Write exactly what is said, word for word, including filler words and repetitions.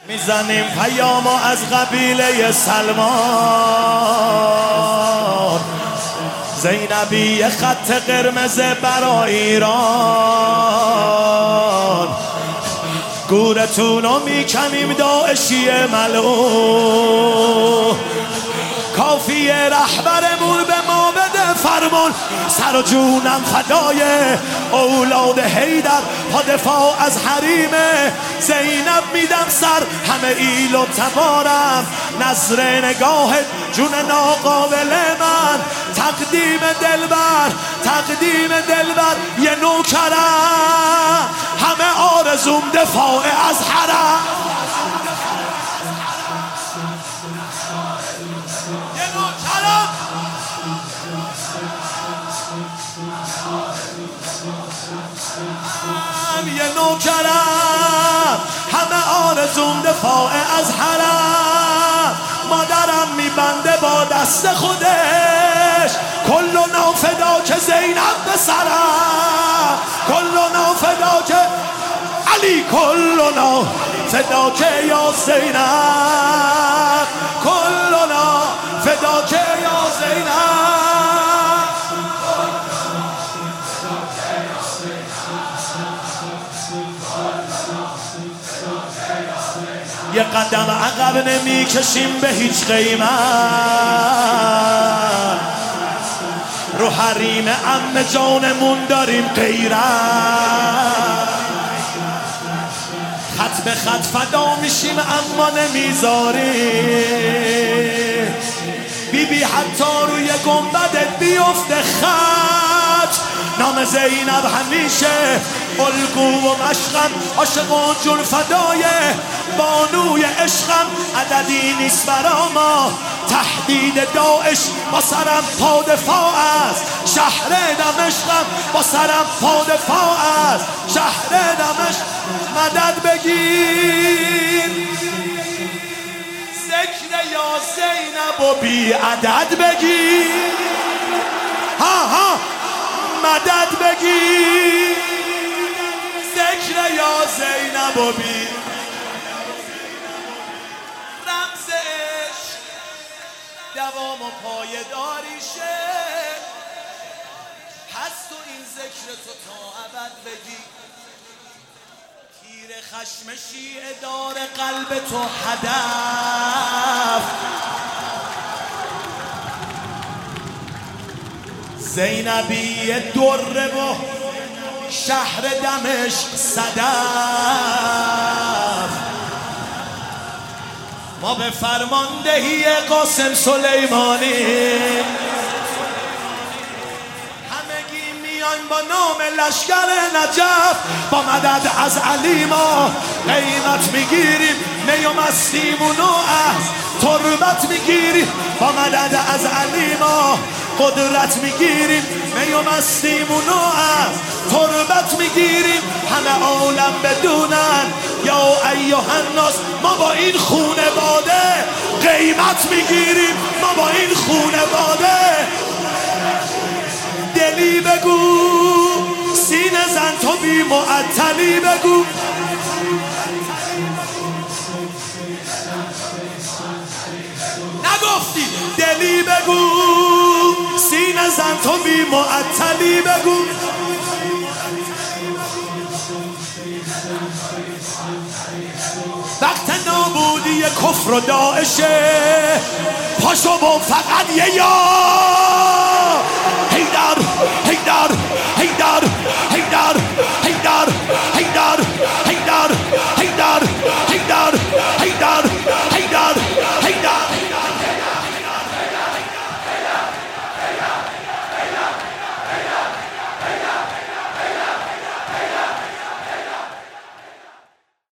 میزنیم پیامو از قبیله سلمان، زینبی خط قرمز برای ایران، گورتونو میکنیم داعشی ملعون، کافیه رهبرمون به ما بده فرمان، سر و جونم فدای اولاد حیدر، پا دفاع از حریم زینب میدم سر، همه ایل و تبارم نظر نگاهت جون ناقابل من، تقدیم دلبر تقدیم دلبر یه نوکرم، همه آرزوم دفاع از حرم، یه نوکرم یه نوکرم، همه آرزوم دفاع از حرم، مادرم میبنده با دست خودش، کلنا فدا که زینب به سرم، کلنا فدا که علی، کلنا فدا که یا زینب، کلنا فدا که یا زینب. یه قدم عقب نمی کشیم به هیچ قیمت، رو حریم عم جانمون داریم غیرت، خط به خط فدا میشیم اما نمیذاریم، بی بی حتی روی گنبدت بیفته خط، نام زینب همیشه الگو و مشقم، عاشقان جون فدای بانوی عشقم، عددی نیست برا ما تهدید داعش، با سرم پا دفاع است شهر دمشقم، با سرم پا دفاع است شهر دمشق، مدد بگیر ذکر یا زینب و بی عدد بگیر، ها ها مدد بگیر ذکر یا زینب و بی رمز عشق، دوام و پایداریشه، هست تو این ذکر تو تا ابد بگی، تیر خشم شیعه دار قلب تو هدف، زینبی دره و شهر دمشق صدف، ما به فرماندهی قاسم سلیمانی همگی میایم با نام لشکر نجف، با مدد از علی ما قیمت میگیریم، می و مستیمون و از تربت میگیریم، با مدد از علی ما قدرت میگیریم، می و مستیمون و از تربت میگیریم، همه عالم بدونن یا ایها الناس ما با این خونه باده قیمت میگیریم، ما با این خونه باده. دلی بگو سینه زن تو بی معطلی بگو، نگفتی دلی بگو سینه زن تو بی معطلی بگو، وقت نابودی کفر و داعشه، پاشو با فقط یه یار